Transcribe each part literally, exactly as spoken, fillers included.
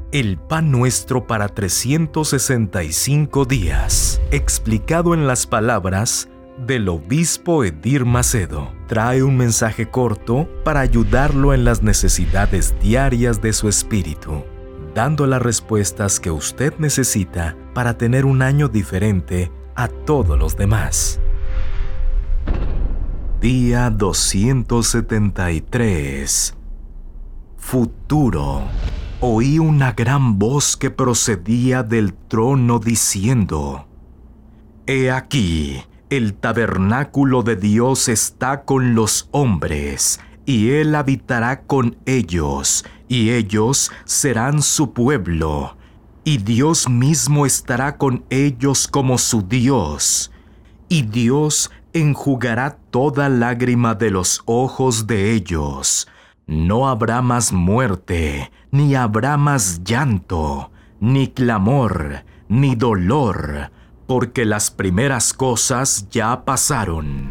El pan nuestro para trescientos sesenta y cinco días, explicado en las palabras del obispo Edir Macedo, trae un mensaje corto para ayudarlo en las necesidades diarias de su espíritu, dando las respuestas que usted necesita para tener un año diferente a todos los demás. Día doscientos setenta y tres. Futuro. Oí una gran voz que procedía del trono diciendo: He aquí, el tabernáculo de Dios está con los hombres, y Él habitará con ellos, y ellos serán su pueblo, y Dios mismo estará con ellos como su Dios, y Dios enjugará toda lágrima de los ojos de ellos. No habrá más muerte, ni habrá más llanto, ni clamor, ni dolor, porque las primeras cosas ya pasaron.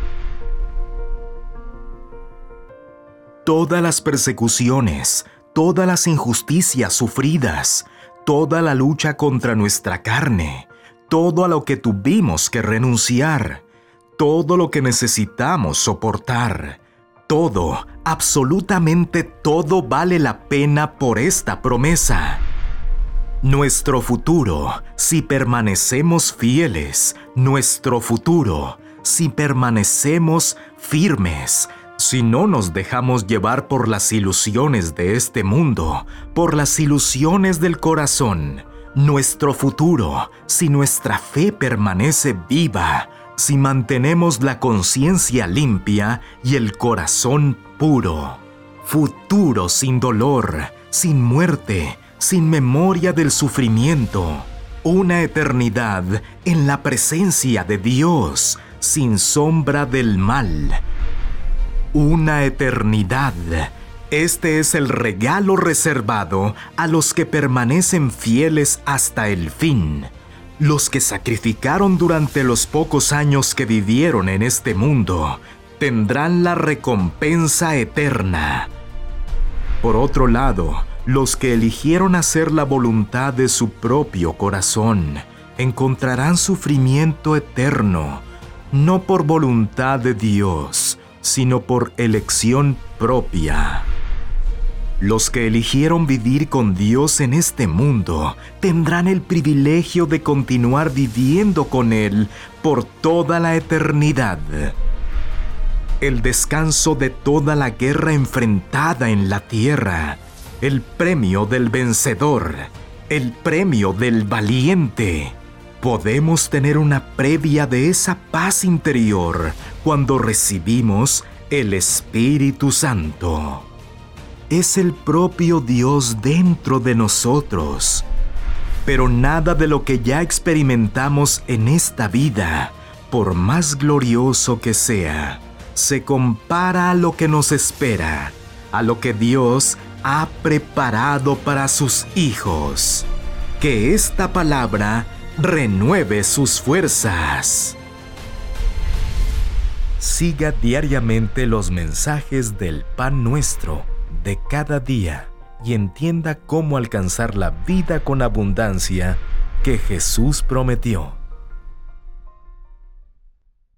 Todas las persecuciones, todas las injusticias sufridas, toda la lucha contra nuestra carne, todo a lo que tuvimos que renunciar, todo lo que necesitamos soportar, todo, absolutamente todo vale la pena por esta promesa. Nuestro futuro, si permanecemos fieles, nuestro futuro, si permanecemos firmes, si no nos dejamos llevar por las ilusiones de este mundo, por las ilusiones del corazón, nuestro futuro, si nuestra fe permanece viva, si mantenemos la conciencia limpia y el corazón puro. Futuro sin dolor, sin muerte, sin memoria del sufrimiento. Una eternidad en la presencia de Dios, sin sombra del mal. Una eternidad. Este es el regalo reservado a los que permanecen fieles hasta el fin. Los que sacrificaron durante los pocos años que vivieron en este mundo tendrán la recompensa eterna. Por otro lado, los que eligieron hacer la voluntad de su propio corazón encontrarán sufrimiento eterno, no por voluntad de Dios, sino por elección propia. Los que eligieron vivir con Dios en este mundo tendrán el privilegio de continuar viviendo con Él por toda la eternidad. El descanso de toda la guerra enfrentada en la tierra, el premio del vencedor, el premio del valiente. Podemos tener una previa de esa paz interior cuando recibimos el Espíritu Santo. Es el propio Dios dentro de nosotros. Pero nada de lo que ya experimentamos en esta vida, por más glorioso que sea, se compara a lo que nos espera, a lo que Dios ha preparado para sus hijos. Que esta palabra renueve sus fuerzas. Siga diariamente los mensajes del Pan Nuestro de cada día y entienda cómo alcanzar la vida con abundancia que Jesús prometió.